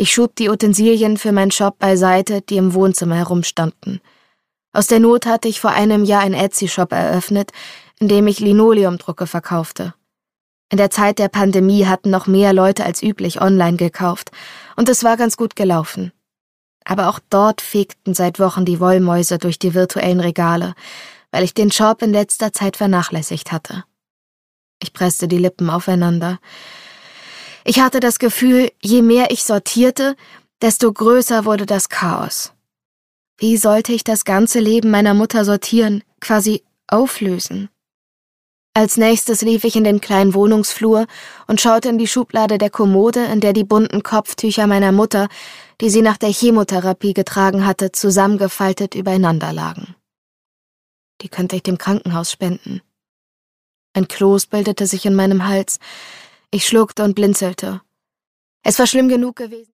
Ich schob die Utensilien für meinen Shop beiseite, die im Wohnzimmer herumstanden. Aus der Not hatte ich vor einem Jahr einen Etsy-Shop eröffnet, in dem ich Linoleumdrucke verkaufte. In der Zeit der Pandemie hatten noch mehr Leute als üblich online gekauft, und es war ganz gut gelaufen. Aber auch dort fegten seit Wochen die Wollmäuse durch die virtuellen Regale, weil ich den Shop in letzter Zeit vernachlässigt hatte. Ich presste die Lippen aufeinander. Ich hatte das Gefühl, je mehr ich sortierte, desto größer wurde das Chaos. Wie sollte ich das ganze Leben meiner Mutter sortieren, quasi auflösen? Als nächstes lief ich in den kleinen Wohnungsflur und schaute in die Schublade der Kommode, in der die bunten Kopftücher meiner Mutter, die sie nach der Chemotherapie getragen hatte, zusammengefaltet übereinander lagen. Die könnte ich dem Krankenhaus spenden. Ein Kloß bildete sich in meinem Hals. Ich schluckte und blinzelte. Es war schlimm genug gewesen.